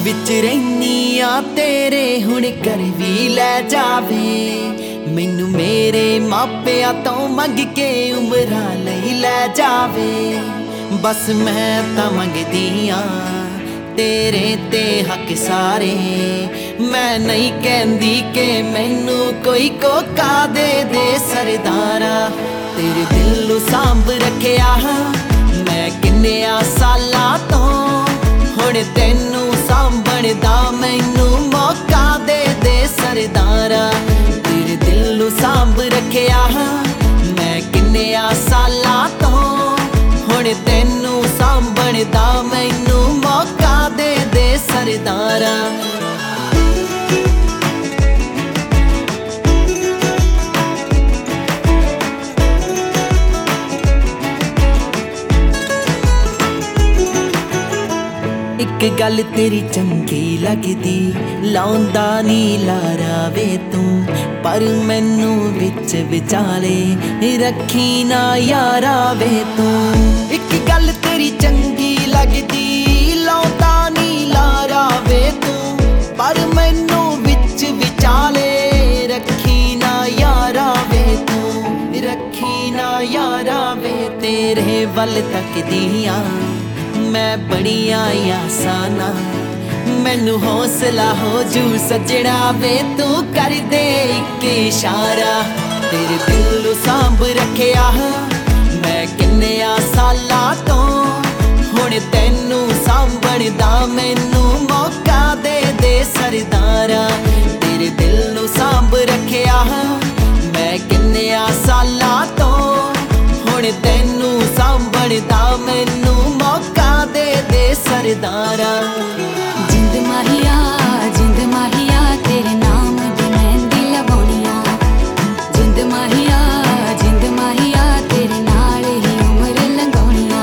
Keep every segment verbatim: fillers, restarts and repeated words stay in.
विच रैनी आ तेरे हुण कर भी लै जावे मैनू मेरे मापिया तो मंग के उमरा लई लै जावे। बस मैं तां मंगदी आ तेरे ते हक सारे, मैं नहीं कहंदी के मैनू कोई कोका दे दे सरदारा। तेरे दिल नू सांभ रखिया मैं किन्निया सालां तो, हुण तैनू सांभण दा मैनू मौका दे दे सरदारा। तेरे दिल नू सांभ रखिया मैं किन्निया सालां तो, हुण तैनू सांभण दा मैनू मौका दे दे सरदारा। एक गल तेरी चंगी लगदी लाउंदा नी लारा वे तू, पर मैनू विच विचाले रखी ना यारा वे तू। एक गल तेरी चंगी लगदी लाउंदा नी लारा वे तू, पर मैनू विच विचाले रखी ना यारा वे तू, रखी ना यारा वे। तेरे वल तकदियां मैं बड़िया आसाना, मैनू हौसला हो जू सजना वे तू कर दे इक इशारा। तेरे दिल नू सांभ रखिया मैं किन्निया सालां तो, हुण तैनू सांभण दा मैनू मौका दे दे सरदारा। तेरे दिल नू सांभ रखिया मैं किन्निया सालां तो, हुण तैनू सांभण दा मैनू मौका दे दे सरदारा। जिंद माहिया जिंद माहिया तेरे नाम दी मेहंदी लवाउणिया, जिंद माहिया जिंद माहिया तेरे नाल ही उमर लंघाउणिया।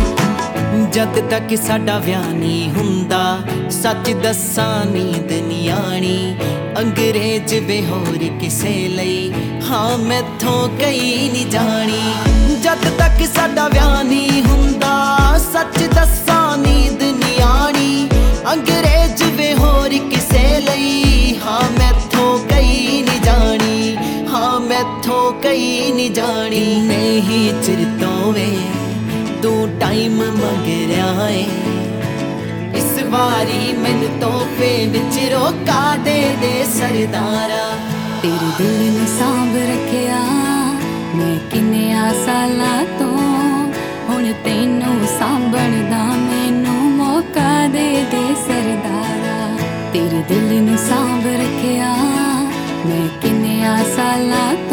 जद तक साडा विआह नहीं हुंदा सच दस्सां नींद नहीं आनी, अंग्रेज वे होर किसे लई हाँ मैथों कई नहीं जानी। जद तक साडा विआह नहीं हुंदा सच दस्सां नींद नहीं आनी, अंग्रेज वे होर किसे लई हाँ मैथों कई नहीं जानी, हाँ मैथों कई नहीं जानी। नहीं चिर तो वे तू टाइम मंग रहा है, इस वारी मैनू तोहफे विच रोका दे दे सरदारा। तेरे दिल नू सांभ रखिया मैं किन्निया सालां तो, हुण तैनू सांभण दा मैनू मौका दे दे सरदारा। तेरे दिल नू सांभ रखिया मैं किन्निया सालां तो,